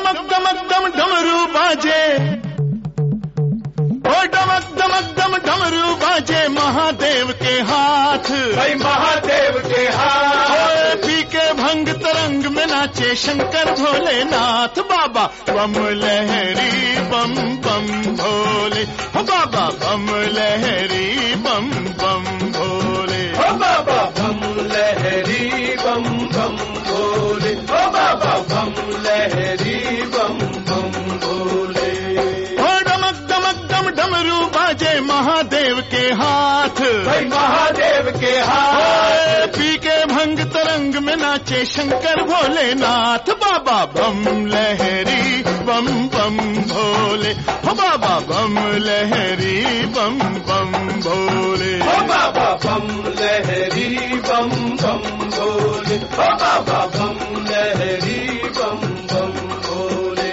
डमक डमक डम डमरू बाजे, ओ डमक डमक डम डमरू बाजे महादेव के हाथ, भाई महादेव के हाथ। पी के भंग तरंग में नाचे शंकर भोलेनाथ, बाबा बम लहरी बम बम भोले, हो बाबा बम लहरी बम बम भोले, हो बाबा बम लहरी बम बम भोले, हो बाबा बम लहरी बम बम भोले। हो डमक डमक डम डमरू बाजे महादेव के हाथ, भाई महादेव के हाथ। पी के भंग तरंग में नाचे शंकर भोलेनाथ, बाबा बम लहरी बम बम भोले, हो बाबा बम लहरी बम बम भोले, हो बाबा बम लहरी बम बम भोले, हो बाबा बम लहरी बम बम भोले।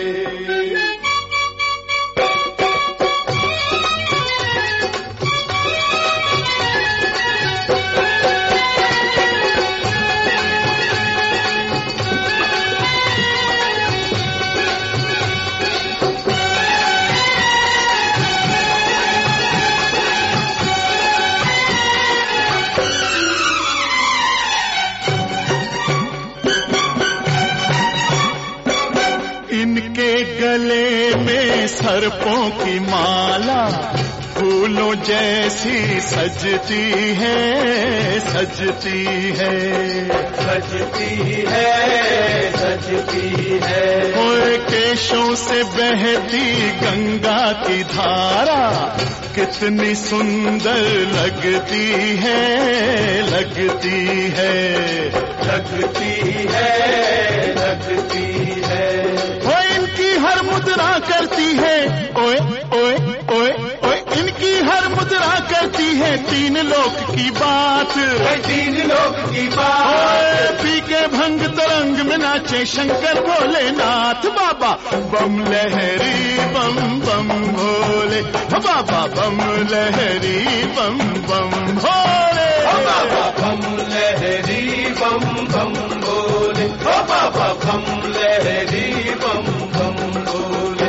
इनके गले में सर्पों की माला फूलों जैसी सजती है, सजती है, सजती है, सजती है। ओए केशों से बहती गंगा की धारा कितनी सुंदर लगती है, लगती है, लगती है, लगती है। वो इनकी हर मुद्रा करती है, ओए ओए ओए ओए इनकी हर मुद्रा करती है तीन लोक की बात, तीन लोक की बात। पी के भंग तरंग में नाचे शंकर भोलेनाथ, बाबा बम लहरी बम बम भोले, हो बाबा बम लहरी बम बम भोले, हो बाबा बम लहरी बम बम भोले, हो बाबा बम लहरी बम बम भोले।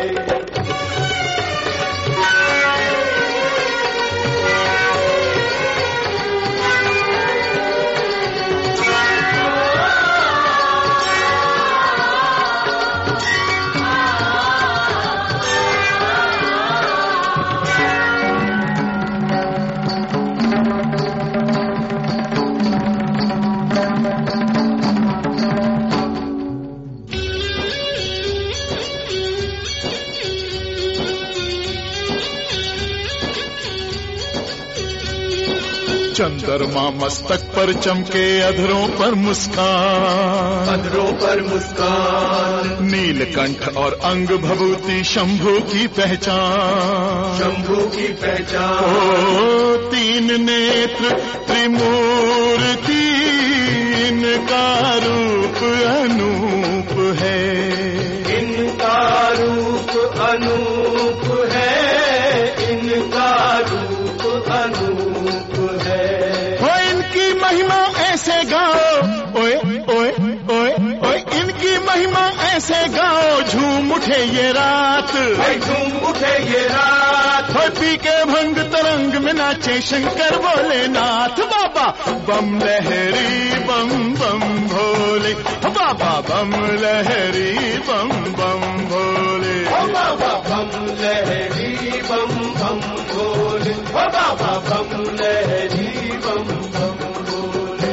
चंद्रमा मस्तक पर चमके अधरों पर मुस्कान, अधरों पर मुस्कान। नीलकंठ और अंग भभूति शंभू की पहचान, शंभू की पहचान। ओ तीन नेत्र त्रिमूर्ति इनका रूप अनूप है, इनका रूप अनूप है, इनका रूप अनूप है। हो इनकी महिमा ऐसे गाओ, ओए ओए ओए ओए इनकी महिमा ऐसे गाओ झूम उठे ये रात, झूम उठे ये रात। हो पी के भंग तरंग में नाचे शंकर भोलेनाथ, बाबा बम लहरी बम बम भोले, हो बाबा बम लहरी बम बम भोले, हो बाबा बम लहरी बम बम भोले, हो बाबा बम लहरी बम बम भोले।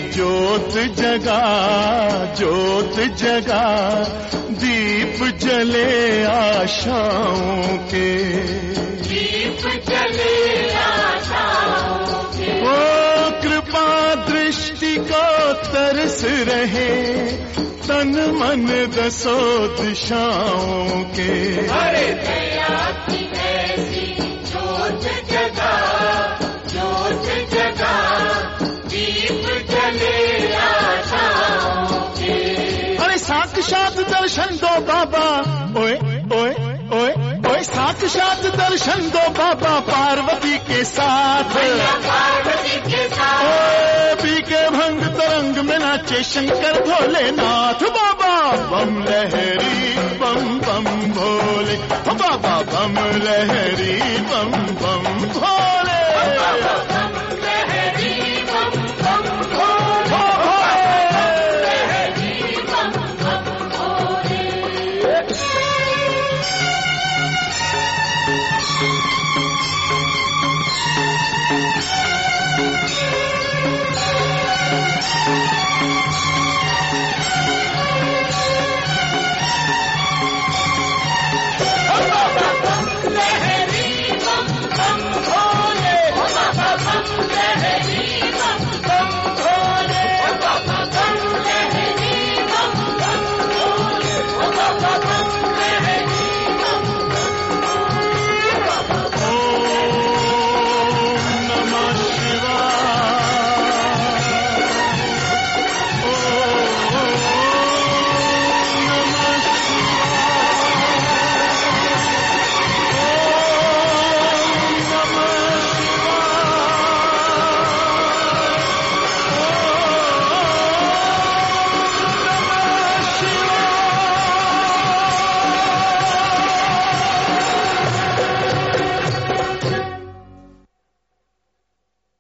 ज्योत जगा, ज्योत जगा, दीप जले आशाओं के, दीप जले आशाओं के। ओ कृपा दृष्टि को तरस रहे तन मन दसो दिशाओं के। अरे दया की ऐसी ज्योत जगा, ज्योत जगा, दीप जले आशाओं के। अरे साक्षात दर्शन दो बाबा, ओए ओए ओए ओए, साक्षात दर्शन दो बाबा पार्वती के साथ, पार्वती के साथ। ओ पी के भंग तरंग में नाचे शंकर भोलेनाथ। बाबा बम लहरी बम बम भोले, बाबा बम लहरी बम बम भोले।